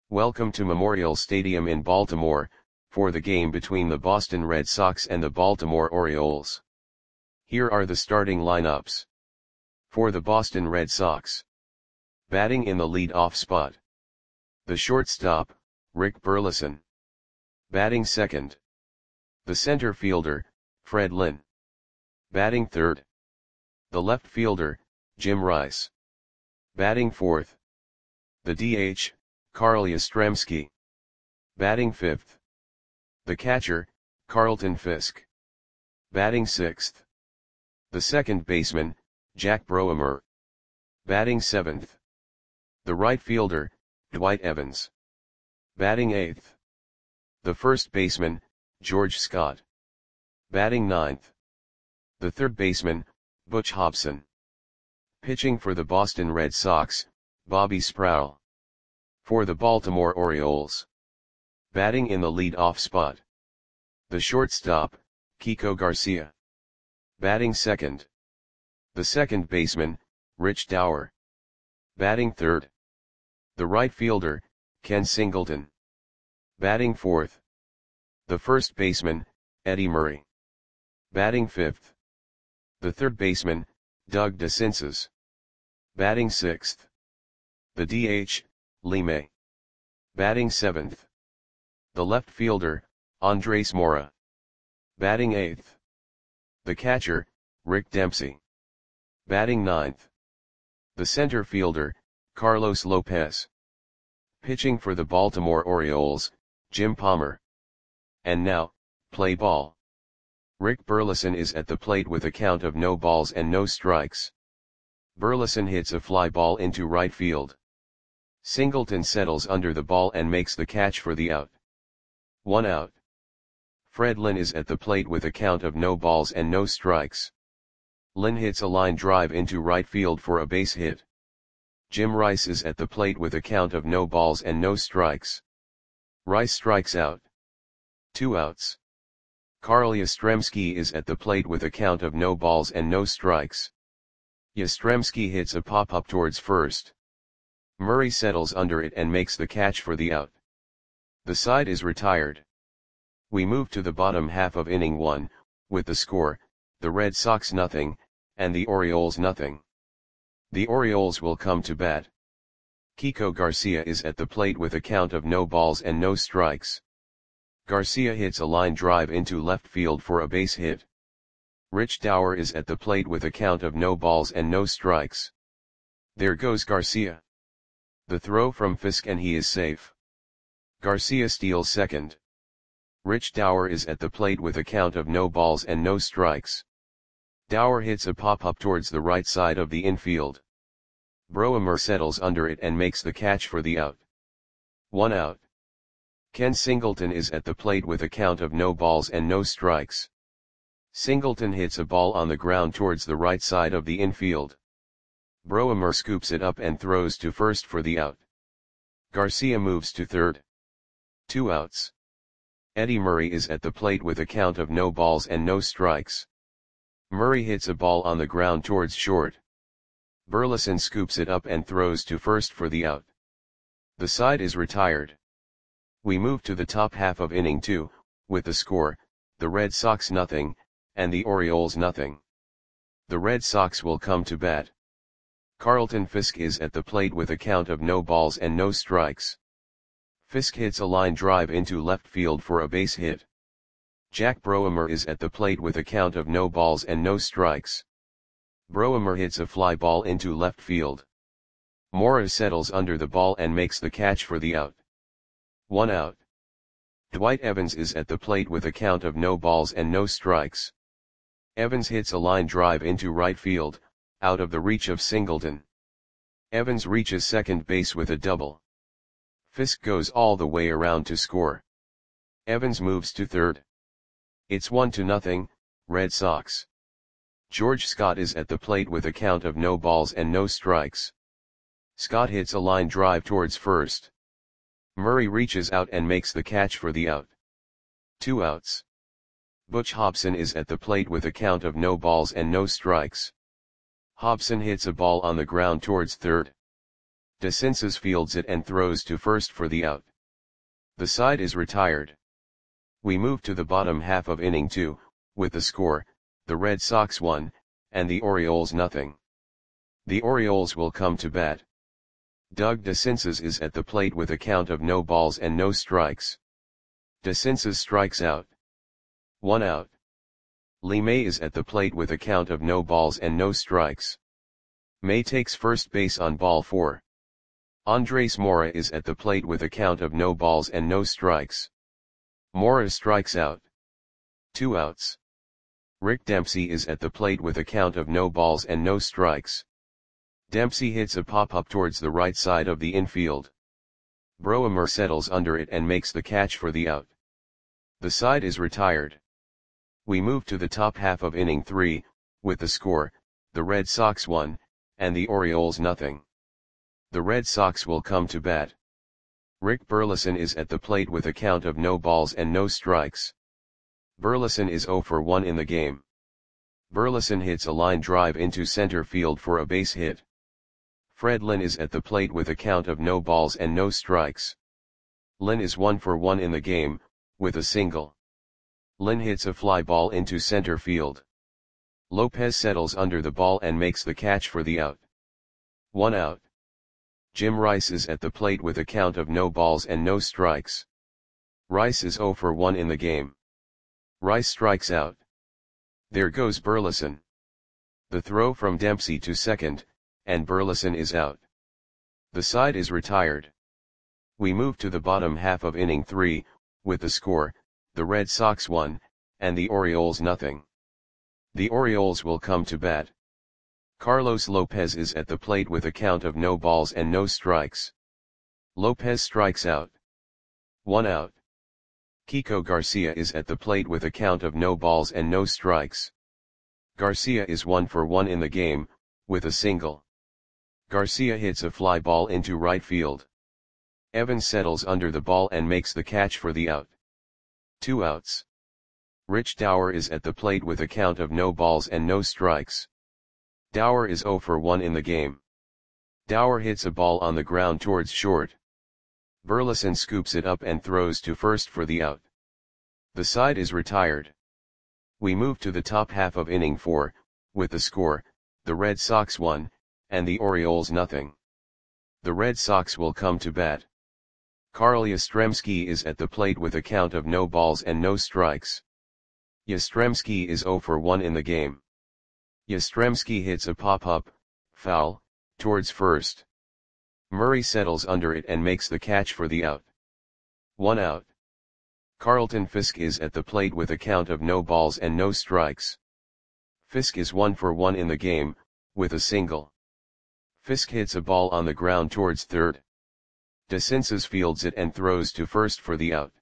Welcome to Memorial Stadium in Baltimore, for the game between the Boston Red Sox and the Baltimore Orioles. Here are the starting lineups. For the Boston Red Sox. Batting in the lead-off spot. The shortstop, Rick Burleson. Batting second. The center fielder, Fred Lynn. Batting third. The left fielder, Jim Rice. Batting fourth. The DH, Carl Yastrzemski. Batting fifth. The catcher, Carlton Fisk. Batting sixth. The second baseman, Jack Browmer. Batting seventh. The right fielder, Dwight Evans. Batting eighth. The first baseman, George Scott. Batting ninth. The third baseman, Butch Hobson. Pitching for the Boston Red Sox, Bobby Sproul. For the Baltimore Orioles. Batting in the lead-off spot. The shortstop, Kiko Garcia. Batting second. The second baseman, Rich Dauer. Batting third. The right fielder, Ken Singleton. Batting fourth. The first baseman, Eddie Murray. Batting fifth. The third baseman, Doug DeCinces. Batting sixth. The DH, Lee May. Batting seventh. The left fielder, Andres Mora. Batting eighth. The catcher, Rick Dempsey. Batting ninth. The center fielder, Carlos Lopez. Pitching for the Baltimore Orioles, Jim Palmer. And now, play ball. Rick Burleson is at the plate with a count of no balls and no strikes. Burleson hits a fly ball into right field. Singleton settles under the ball and makes the catch for the out. 1 out. Fred Lynn is at the plate with a count of no balls and no strikes. Lynn hits a line drive into right field for a base hit. Jim Rice is at the plate with a count of no balls and no strikes. Rice strikes out. 2 outs. Carl Yastrzemski is at the plate with a count of no balls and no strikes. Yastrzemski hits a pop-up towards first. Murray settles under it and makes the catch for the out. The side is retired. We move to the bottom half of inning 1, with the score, the Red Sox 0, and the Orioles 0. The Orioles will come to bat. Kiko Garcia is at the plate with a count of no balls and no strikes. Garcia hits a line drive into left field for a base hit. Rich Dauer is at the plate with a count of no balls and no strikes. There goes Garcia. The throw from Fisk and he is safe. Garcia steals second. Rich Dauer is at the plate with a count of no balls and no strikes. Dauer hits a pop-up towards the right side of the infield. Browmer settles under it and makes the catch for the out. 1 out. Ken Singleton is at the plate with a count of no balls and no strikes. Singleton hits a ball on the ground towards the right side of the infield. Browmer scoops it up and throws to first for the out. Garcia moves to third. 2 outs. Eddie Murray is at the plate with a count of no balls and no strikes. Murray hits a ball on the ground towards short. Burleson scoops it up and throws to first for the out. The side is retired. We move to the top half of inning 2, with the score, the Red Sox 0, and the Orioles 0. The Red Sox will come to bat. Carlton Fisk is at the plate with a count of no balls and no strikes. Fisk hits a line drive into left field for a base hit. Jack Browmer is at the plate with a count of no balls and no strikes. Browmer hits a fly ball into left field. Mora settles under the ball and makes the catch for the out. 1 out. Dwight Evans is at the plate with a count of no balls and no strikes. Evans hits a line drive into right field, out of the reach of Singleton. Evans reaches second base with a double. Fisk goes all the way around to score. Evans moves to third. It's 1-0, Red Sox. George Scott is at the plate with a count of no balls and no strikes. Scott hits a line drive towards first. Murray reaches out and makes the catch for the out. 2 outs. Butch Hobson is at the plate with a count of no balls and no strikes. Hobson hits a ball on the ground towards third. DeCinces fields it and throws to first for the out. The side is retired. We move to the bottom half of inning 2, with the score, the Red Sox 1, and the Orioles nothing. The Orioles will come to bat. Doug DeCinces is at the plate with a count of no balls and no strikes. DeCinces strikes out. 1 out. Lee May is at the plate with a count of no balls and no strikes. May takes first base on ball 4. Andres Mora is at the plate with a count of no balls and no strikes. Mora strikes out. 2 outs. Rick Dempsey is at the plate with a count of no balls and no strikes. Dempsey hits a pop-up towards the right side of the infield. Broemer settles under it and makes the catch for the out. The side is retired. We move to the top half of inning 3, with the score, the Red Sox 1, and the Orioles nothing. The Red Sox will come to bat. Rick Burleson is at the plate with a count of no balls and no strikes. Burleson is 0 for 1 in the game. Burleson hits a line drive into center field for a base hit. Fred Lynn is at the plate with a count of no balls and no strikes. Lynn is 1 for 1 in the game, with a single. Lynn hits a fly ball into center field. Lopez settles under the ball and makes the catch for the out. 1 out. Jim Rice is at the plate with a count of no balls and no strikes. Rice is 0 for 1 in the game. Rice strikes out. There goes Burleson. The throw from Dempsey to second, and Burleson is out. The side is retired. We move to the bottom half of inning 3, with the score, the Red Sox 1, and the Orioles nothing. The Orioles will come to bat. Carlos Lopez is at the plate with a count of no balls and no strikes. Lopez strikes out. 1 out. Kiko Garcia is at the plate with a count of no balls and no strikes. Garcia is 1 for 1 in the game, with a single. Garcia hits a fly ball into right field. Evans settles under the ball and makes the catch for the out. 2 outs. Rich Dower is at the plate with a count of no balls and no strikes. Dower is 0 for 1 in the game. Dower hits a ball on the ground towards short. Burleson scoops it up and throws to first for the out. The side is retired. We move to the top half of inning 4, with the score, the Red Sox 1, and the Orioles nothing. The Red Sox will come to bat. Carl Yastrzemski is at the plate with a count of no balls and no strikes. Yastrzemski is 0 for 1 in the game. Yastrzemski hits a pop-up, foul, towards first. Murray settles under it and makes the catch for the out. 1 out. Carlton Fisk is at the plate with a count of no balls and no strikes. Fisk is 1 for 1 in the game, with a single. Fisk hits a ball on the ground towards third. DeCinces fields it and throws to first for the out.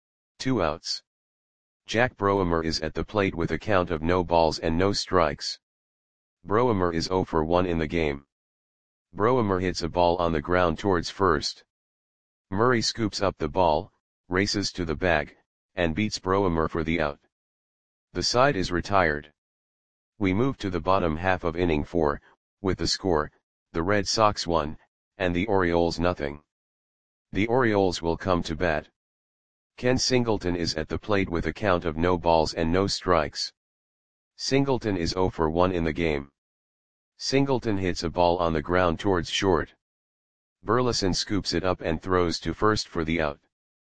2 outs. Jack Broemer is at the plate with a count of no balls and no strikes. Broemer is 0 for 1 in the game. Broemer hits a ball on the ground towards first. Murray scoops up the ball, races to the bag, and beats Broemer for the out. The side is retired. We move to the bottom half of inning 4, with the score, the Red Sox 1, and the Orioles nothing. The Orioles will come to bat. Ken Singleton is at the plate with a count of no balls and no strikes. Singleton is 0 for 1 in the game. Singleton hits a ball on the ground towards short. Burleson scoops it up and throws to first for the out.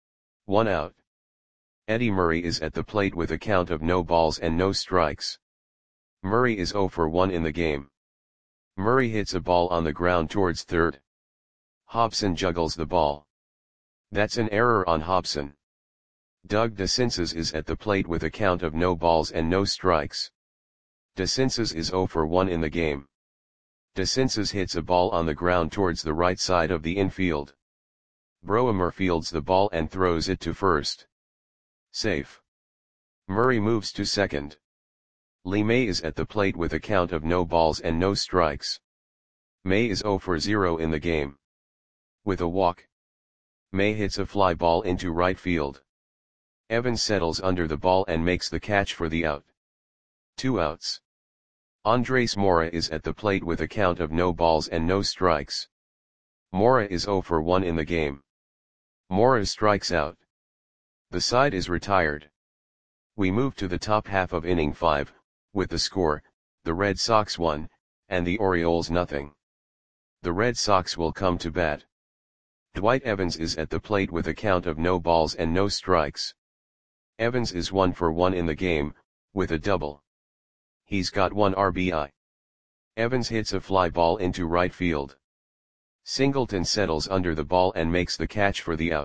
1 out. Eddie Murray is at the plate with a count of no balls and no strikes. Murray is 0 for 1 in the game. Murray hits a ball on the ground towards third. Hobson juggles the ball. That's an error on Hobson. Doug DeCinces is at the plate with a count of no balls and no strikes. DeCinces is 0 for 1 in the game. DeCinces hits a ball on the ground towards the right side of the infield. Broemer fields the ball and throws it to first. Safe. Murray moves to second. Lee May is at the plate with a count of no balls and no strikes. May is 0 for 0 in the game. With a walk, May hits a fly ball into right field. Evans settles under the ball and makes the catch for the out. 2 outs. Andres Mora is at the plate with a count of no balls and no strikes. Mora is 0 for 1 in the game. Mora strikes out. The side is retired. We move to the top half of inning 5, with the score, the Red Sox 1, and the Orioles nothing. The Red Sox will come to bat. Dwight Evans is at the plate with a count of no balls and no strikes. Evans is 1 for 1 in the game, with a double. He's got 1 RBI. Evans hits a fly ball into right field. Singleton settles under the ball and makes the catch for the out.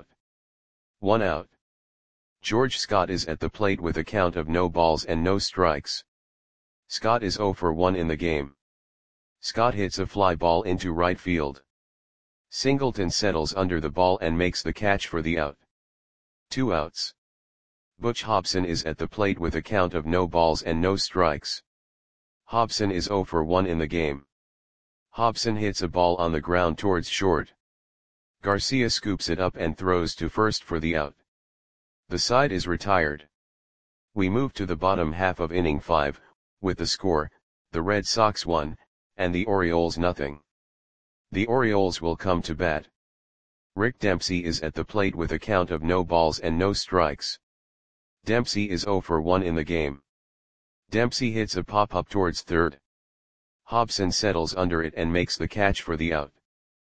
1 out. George Scott is at the plate with a count of no balls and no strikes. Scott is 0 for 1 in the game. Scott hits a fly ball into right field. Singleton settles under the ball and makes the catch for the out. 2 outs. Butch Hobson is at the plate with a count of no balls and no strikes. Hobson is 0 for 1 in the game. Hobson hits a ball on the ground towards short. Garcia scoops it up and throws to first for the out. The side is retired. We move to the bottom half of inning 5, with the score, the Red Sox 1, and the Orioles nothing. The Orioles will come to bat. Rick Dempsey is at the plate with a count of no balls and no strikes. Dempsey is 0 for 1 in the game. Dempsey hits a pop-up towards third. Hobson settles under it and makes the catch for the out.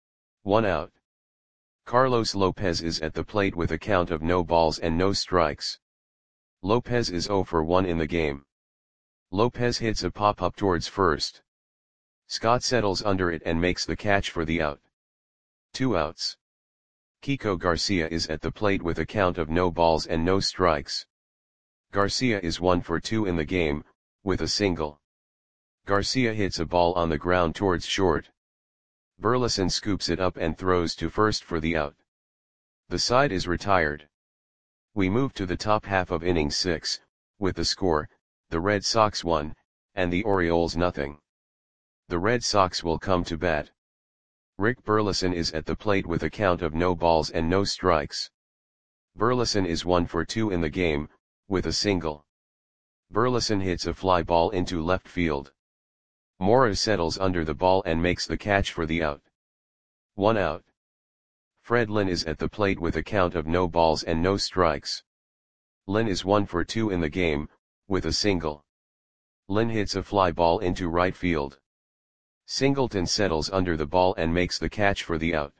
1 out. Carlos Lopez is at the plate with a count of no balls and no strikes. Lopez is 0 for 1 in the game. Lopez hits a pop-up towards first. Scott settles under it and makes the catch for the out. 2 outs. Kiko Garcia is at the plate with a count of no balls and no strikes. Garcia is 1 for 2 in the game, with a single. Garcia hits a ball on the ground towards short. Burleson scoops it up and throws to first for the out. The side is retired. We move to the top half of inning 6, with the score, the Red Sox 1, and the Orioles nothing. The Red Sox will come to bat. Rick Burleson is at the plate with a count of no balls and no strikes. Burleson is 1 for 2 in the game, with a single. Burleson hits a fly ball into left field. Mora settles under the ball and makes the catch for the out. 1 out. Fred Lynn is at the plate with a count of no balls and no strikes. Lynn is 1 for 2 in the game, with a single. Lynn hits a fly ball into right field. Singleton settles under the ball and makes the catch for the out.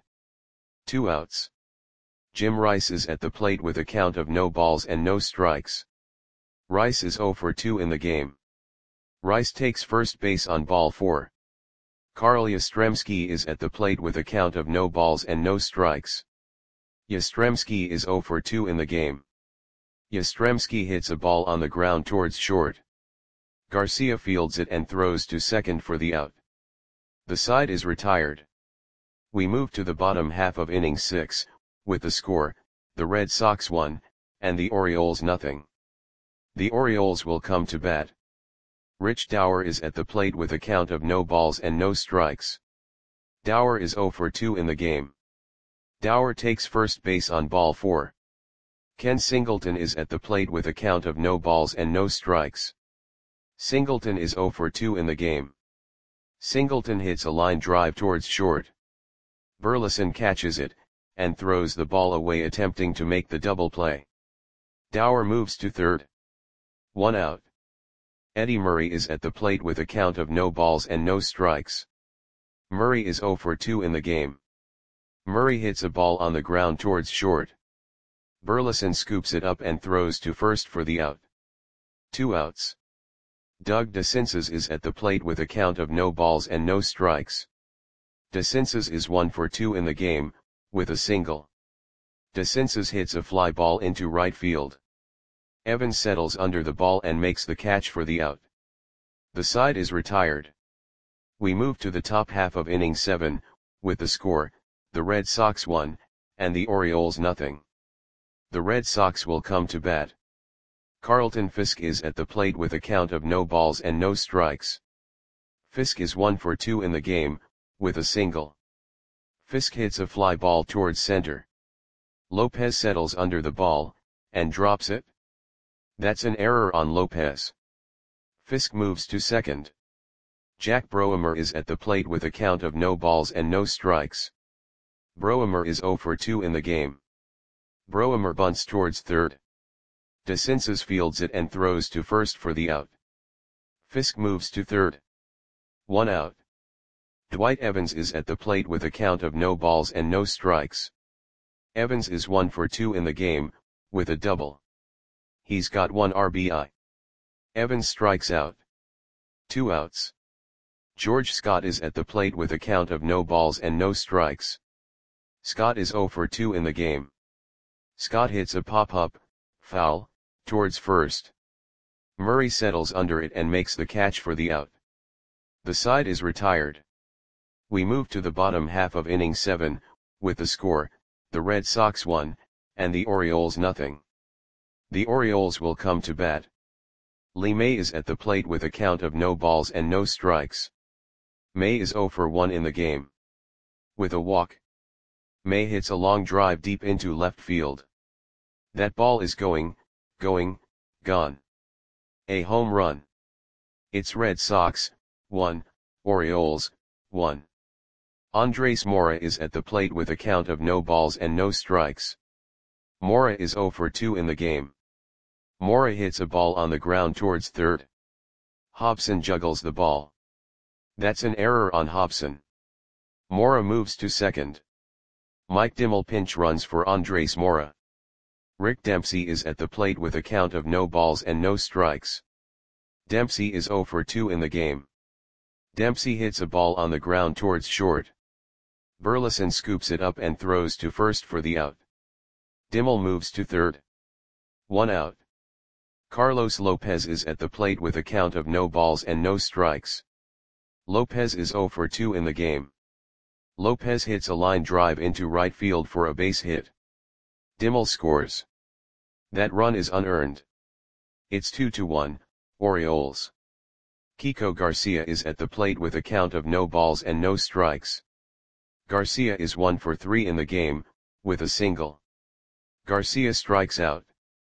2 outs. Jim Rice is at the plate with a count of no balls and no strikes. Rice is 0 for 2 in the game. Rice takes first base on ball 4. Carl Yastrzemski is at the plate with a count of no balls and no strikes. Yastrzemski is 0 for 2 in the game. Yastrzemski hits a ball on the ground towards short. Garcia fields it and throws to second for the out. The side is retired. We move to the bottom half of inning 6, with the score, the Red Sox 1, and the Orioles nothing. The Orioles will come to bat. Rich Dower is at the plate with a count of no balls and no strikes. Dower is 0 for 2 in the game. Dower takes first base on ball 4. Ken Singleton is at the plate with a count of no balls and no strikes. Singleton is 0 for 2 in the game. Singleton hits a line drive towards short. Burleson catches it, and throws the ball away attempting to make the double play. Dower moves to third. 1 out. Eddie Murray is at the plate with a count of no balls and no strikes. Murray is 0 for 2 in the game. Murray hits a ball on the ground towards short. Burleson scoops it up and throws to first for the out. 2 outs. Doug DeCinces is at the plate with a count of no balls and no strikes. DeCinces is 1 for 2 in the game, with a single. DeCinces hits a fly ball into right field. Evans settles under the ball and makes the catch for the out. The side is retired. We move to the top half of inning 7, with the score, the Red Sox 1, and the Orioles nothing. The Red Sox will come to bat. Carlton Fisk is at the plate with a count of no balls and no strikes. Fisk is 1 for 2 in the game, with a single. Fisk hits a fly ball towards center. Lopez settles under the ball, and drops it. That's an error on Lopez. Fisk moves to second. Jack Broemer is at the plate with a count of no balls and no strikes. Broemer is 0 for 2 in the game. Broemer bunts towards third. DeCinces fields it and throws to first for the out. Fisk moves to third. 1 out. Dwight Evans is at the plate with a count of no balls and no strikes. Evans is 1 for 2 in the game, with a double. He's got 1 RBI. Evans strikes out. 2 outs. George Scott is at the plate with a count of no balls and no strikes. Scott is 0 for 2 in the game. Scott hits a pop-up, foul, towards first. Murray settles under it and makes the catch for the out. The side is retired. We move to the bottom half of inning 7, with the score, the Red Sox 1, and the Orioles nothing. The Orioles will come to bat. Lee May is at the plate with a count of no balls and no strikes. May is 0 for 1 in the game. With a walk. May hits a long drive deep into left field. That ball is going, gone. A home run. It's Red Sox, 1, Orioles, 1. Andres Mora is at the plate with a count of no balls and no strikes. Mora is 0 for 2 in the game. Mora hits a ball on the ground towards third. Hobson juggles the ball. That's an error on Hobson. Mora moves to second. Mike Dimmel pinch runs for Andres Mora. Rick Dempsey is at the plate with a count of no balls and no strikes. Dempsey is 0 for 2 in the game. Dempsey hits a ball on the ground towards short. Burleson scoops it up and throws to first for the out. Dimmel moves to third. 1 out. Carlos Lopez is at the plate with a count of no balls and no strikes. Lopez is 0 for 2 in the game. Lopez hits a line drive into right field for a base hit. Dimmel scores. That run is unearned. It's 2-1, Orioles. Kiko Garcia is at the plate with a count of no balls and no strikes. Garcia is 1 for 3 in the game, with a single. Garcia strikes out.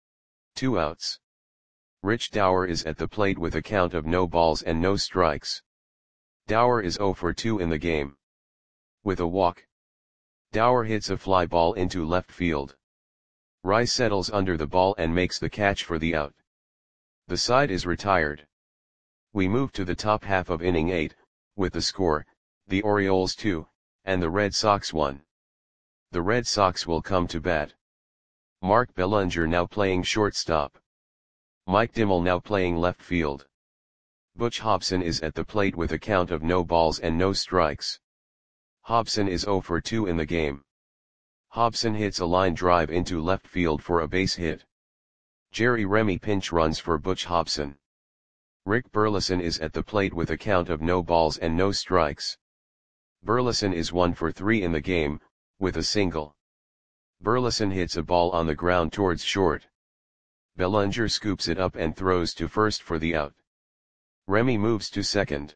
2 outs. Rich Dower is at the plate with a count of no balls and no strikes. Dower is 0 for 2 in the game. With a walk. Dower hits a fly ball into left field. Rice settles under the ball and makes the catch for the out. The side is retired. We move to the top half of inning 8, with the score, the Orioles 2, and the Red Sox 1. The Red Sox will come to bat. Mark Bellinger now playing shortstop. Mike Dimmel now playing left field. Butch Hobson is at the plate with a count of no balls and no strikes. Hobson is 0 for 2 in the game. Hobson hits a line drive into left field for a base hit. Jerry Remy pinch runs for Butch Hobson. Rick Burleson is at the plate with a count of no balls and no strikes. Burleson is 1 for 3 in the game, with a single. Burleson hits a ball on the ground towards short. Bellinger scoops it up and throws to first for the out. Remy moves to second.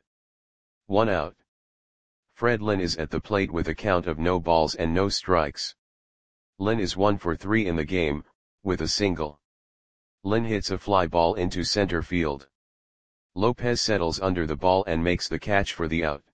1 out. Fred Lynn is at the plate with a count of no balls and no strikes. Lynn is 1 for 3 in the game, with a single. Lynn hits a fly ball into center field. Lopez settles under the ball and makes the catch for the out.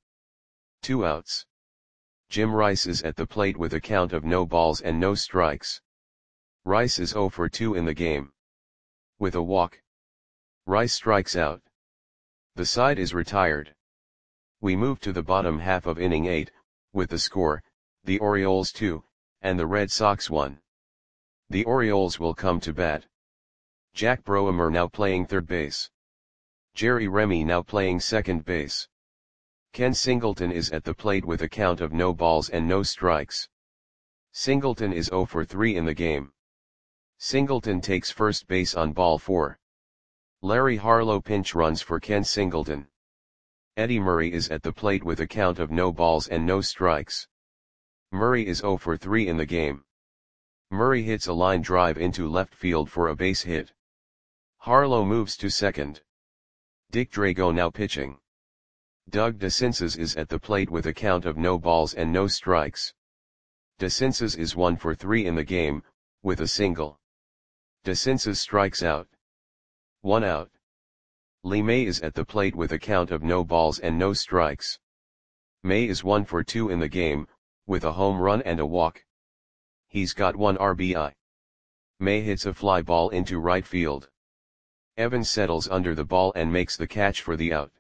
2 outs. Jim Rice is at the plate with a count of no balls and no strikes. Rice is 0 for 2 in the game. With a walk. Rice strikes out. The side is retired. We move to the bottom half of inning 8, with the score, the Orioles 2, and the Red Sox 1. The Orioles will come to bat. Jack Broemer now playing third base. Jerry Remy now playing second base. Ken Singleton is at the plate with a count of no balls and no strikes. Singleton is 0 for 3 in the game. Singleton takes first base on ball 4. Larry Harlow pinch runs for Ken Singleton. Eddie Murray is at the plate with a count of no balls and no strikes. Murray is 0 for 3 in the game. Murray hits a line drive into left field for a base hit. Harlow moves to second. Dick Drago now pitching. Doug DeCinces is at the plate with a count of no balls and no strikes. DeCinces is 1 for 3 in the game, with a single. DeCinces strikes out. 1 out. Lee May is at the plate with a count of no balls and no strikes. May is 1 for 2 in the game, with a home run and a walk. He's got 1 RBI. May hits a fly ball into right field. Evans settles under the ball and makes the catch for the out.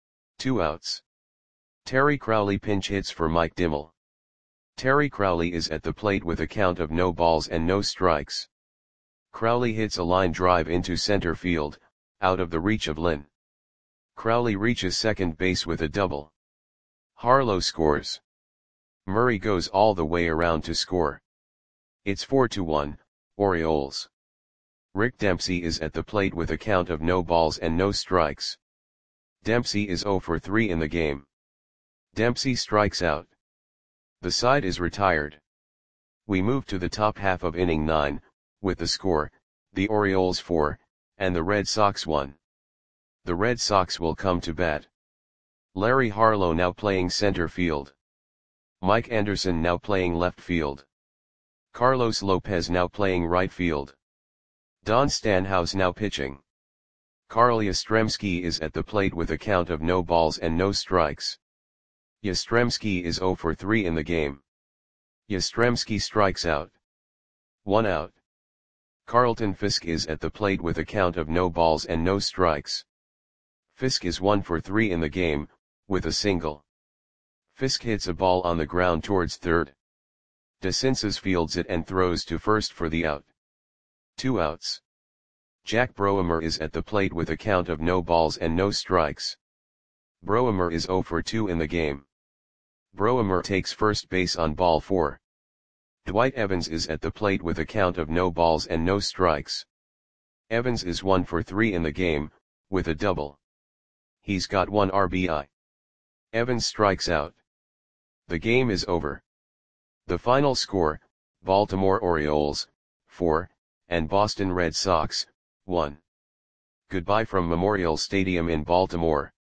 2 outs. Terry Crowley pinch hits for Mike Dimmel. Terry Crowley is at the plate with a count of no balls and no strikes. Crowley hits a line drive into center field, out of the reach of Lynn. Crowley reaches second base with a double. Harlow scores. Murray goes all the way around to score. It's 4-1, Orioles. Rick Dempsey is at the plate with a count of no balls and no strikes. Dempsey is 0 for 3 in the game. Dempsey strikes out. The side is retired. We move to the top half of inning 9, with the score, the Orioles 4, and the Red Sox 1. The Red Sox will come to bat. Larry Harlow now playing center field. Mike Anderson now playing left field. Carlos Lopez now playing right field. Don Stanhouse now pitching. Carl Yastrzemski is at the plate with a count of no balls and no strikes. Yastrzemski is 0 for 3 in the game. Yastrzemski strikes out. 1 out. Carlton Fisk is at the plate with a count of no balls and no strikes. Fisk is 1 for 3 in the game, with a single. Fisk hits a ball on the ground towards third. DeCinces fields it and throws to first for the out. 2 outs. Jack Broemer is at the plate with a count of no balls and no strikes. Broemer is 0 for 2 in the game. Broemer takes first base on ball 4. Dwight Evans is at the plate with a count of no balls and no strikes. Evans is 1 for 3 in the game, with a double. He's got 1 RBI. Evans strikes out. The game is over. The final score, Baltimore Orioles, 4, and Boston Red Sox, 1. Goodbye from Memorial Stadium in Baltimore.